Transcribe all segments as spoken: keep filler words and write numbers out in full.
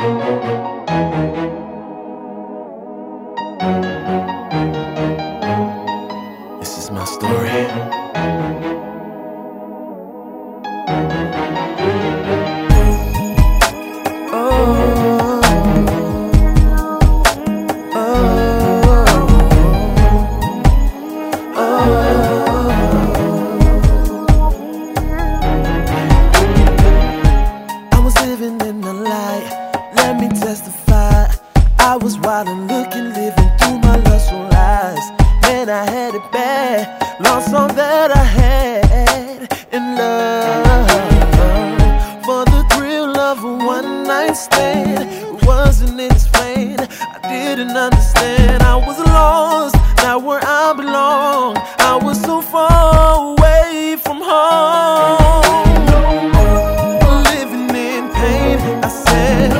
This is my story. I was wild and looking, living through my lustful eyes. Man, I had it bad, lost all that I had in love. For the thrill of a one night stand, it wasn't explained. I didn't understand. I was lost, not where I belong. I was so far away from home, living in pain. I said,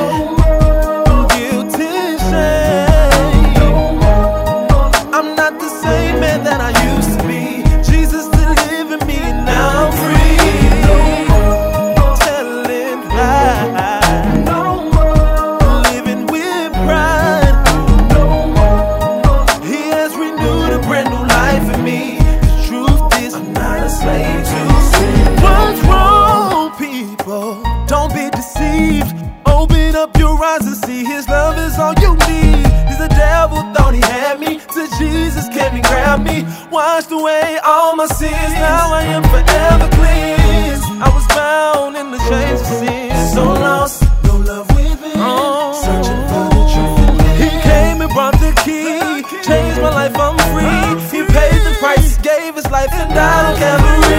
don't be deceived. Open up your eyes and see His love is all you need. Cause the devil thought he had me, till Jesus came and grabbed me, washed away all my sins. Now I am forever cleansed. I was bound in the chains of sin, so lost, no love within, oh, searching for the truth in me. He came and brought the key, changed my life, I'm free. He paid the price, gave His life and died on Calvary.